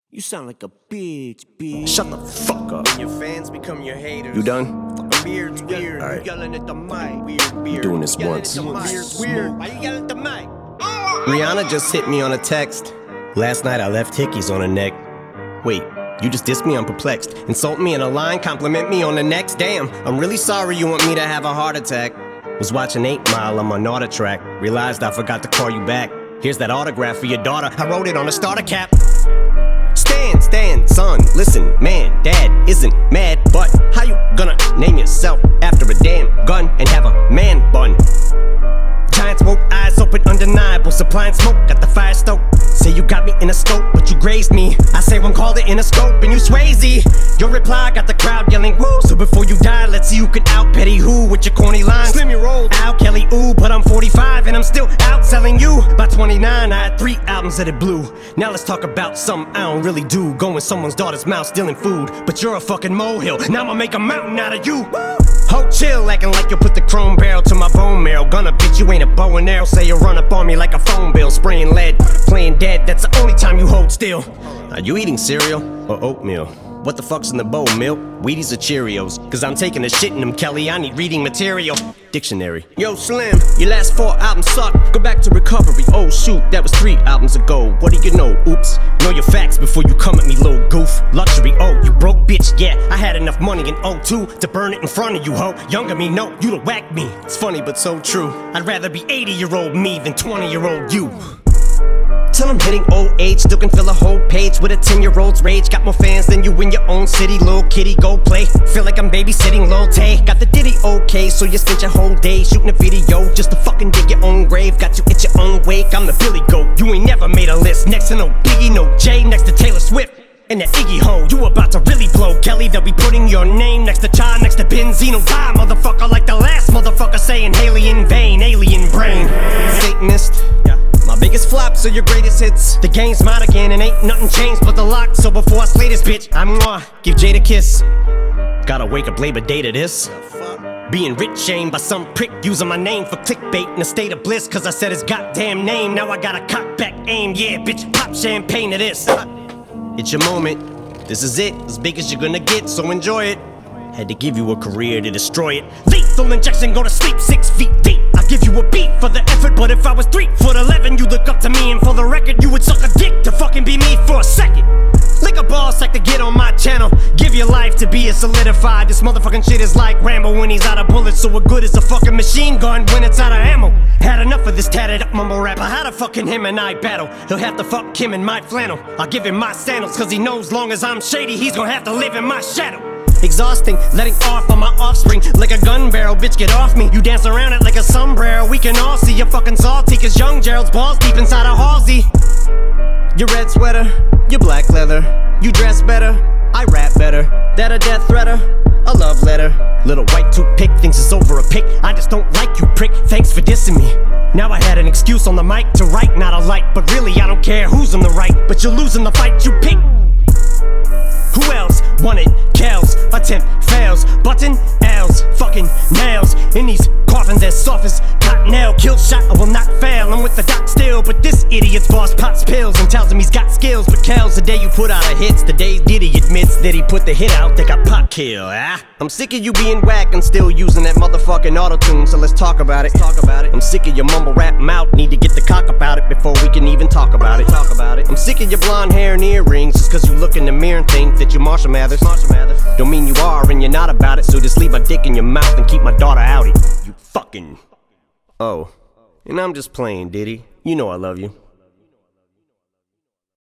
You sound like a bitch. Shut the fuck up. Your fans become your haters. You done? Fucking beard's weird. All right. You yelling at the mic. Weird. Doing this once. Beard's weird. Why you yelling at the mic? Rihanna just hit me on a text. Last night I left hickeys on her neck. Wait, you just dissed me? I'm perplexed. Insult me in a line, compliment me on the next. Damn, I'm really sorry you want me to have a heart attack. Was watching 8 Mile on my Nauta track. Realized I forgot to call you back. Here's that autograph for your daughter. I wrote it on a starter cap. Stand, son, listen, man, dad isn't mad, but how you gonna name yourself after a damn gun and have a man bun? Giant smoke, eyes open, undeniable, supplying smoke, got the fire stoked. Say you got me in a scope, but you grazed me. I say one called it in a scope, and you Swayze. Your reply got the crowd yelling woo. So before you die, let's see who can out Petty who with your corny lines. Slim you rolled, Al Kelly, ooh, but I'm 45 and I'm still outselling you. By 29, I had 3 albums that it blew. Now let's talk about something I don't really do. Go in someone's daughter's mouth, stealing food, but you're a fucking molehill. Now I'ma make a mountain out of you. Ho, chill, acting like you'll put the chrome barrel to my bone marrow. Gonna bitch, you ain't a bow and arrow. Say you run up on me like a phone bill, spraying lead, playing dead. That's the only time you hold still. Are you eating cereal or oatmeal? What the fuck's in the bowl, milk? Wheaties or Cheerios? Cause I'm taking a shit in them, Kelly, I need reading material. Dictionary. Yo, Slim, your last 4 albums suck. Go back to recovery. Oh shoot, that was 3 albums ago. What do you know? Oops. Know your facts before you come at me, little goof. Luxury, oh, you broke bitch, yeah. I had enough money in 02 to burn it in front of you, ho. Younger me, no, you'd have whacked me. It's funny but so true. I'd rather be 80-year-old me than 20-year-old you. Till I'm hitting old age, still can fill a whole page with a 10-year-old's rage. Got more fans than you in your own city, little kitty, go play. Feel like I'm babysitting Lil Tay. Got the ditty okay, so you spent your whole day shooting a video just to fucking dig your own grave. Got you at your own wake, I'm the Billy Goat. You ain't never made a list, next to no Biggie, no Jay, next to Taylor Swift. And that Iggy ho, you about to really blow, Kelly. They'll be putting your name next to Cha, next to Benzino. Die, motherfucker, like the last motherfucker saying Haley in vain, alien brain. Satanist, my biggest flops are your greatest hits. The game's mine again and ain't nothing changed but the lock. So before I slay this bitch, I'm gonna give Jade a kiss. Gotta wake up Labor Day to this. Being rich shamed by some prick using my name for clickbait in a state of bliss. Cause I said his goddamn name, now I gotta cock back aim. Yeah, bitch, pop champagne to this. It's your moment, this is it, as big as you're gonna get, so enjoy it. Had to give you a career to destroy it. Lethal injection, go to sleep 6 feet deep. I give you a beat for the effort, but if I was 3'11", you'd look up to me, and for the record, you would suck a dick to fucking be me for a second. Lick a ball sack to get on my channel. Give your life to be a solidified. This motherfucking shit is like Rambo when he's out of bullets. So what good is a fucking machine gun when it's out of ammo? Had enough of this tatted up mumble rapper. How to fucking him and I battle? He'll have to fuck him in my flannel. I'll give him my sandals, cause he knows long as I'm shady, he's gonna have to live in my shadow. Exhausting, letting off on my offspring like a gun barrel, bitch get off me. You dance around it like a sombrero, we can all see you're fucking salty. Cause young Gerald's balls deep inside a Halsey. Your red sweater, your black leather. You dress better, I rap better. That a death threater, a love letter. Little white toothpick thinks it's over a pick. I just don't like you, prick, thanks for dissing me. Now I had an excuse on the mic to write, not a light. But really I don't care who's on the right, but you're losing the fight you pick. Who else won it? Kells, attempt fails. Button L's, fucking nails. In these coffins as soft as cottonelle. Kill shot, I will not fail. I'm with the doc still, but this idiot's boss pops pills and tells him he's got skills. But Kells, the day you put out a hits, the day Diddy admits that he put the hit out, they got pop kill. I'm sick of you being whack and still using that motherfucking auto-tune, so let's talk about it. I'm sick of your mumble rap mouth, need to get the cock about it before we can even talk about it. I'm sick of your blonde hair and earrings, just cause you look in the mirror and think that you're Marshall Mathers. Don't mean you are and you're not about it, so just leave my dick in your mouth and keep my daughter outie. You fucking... Oh, and I'm just playing, Diddy. You know I love you.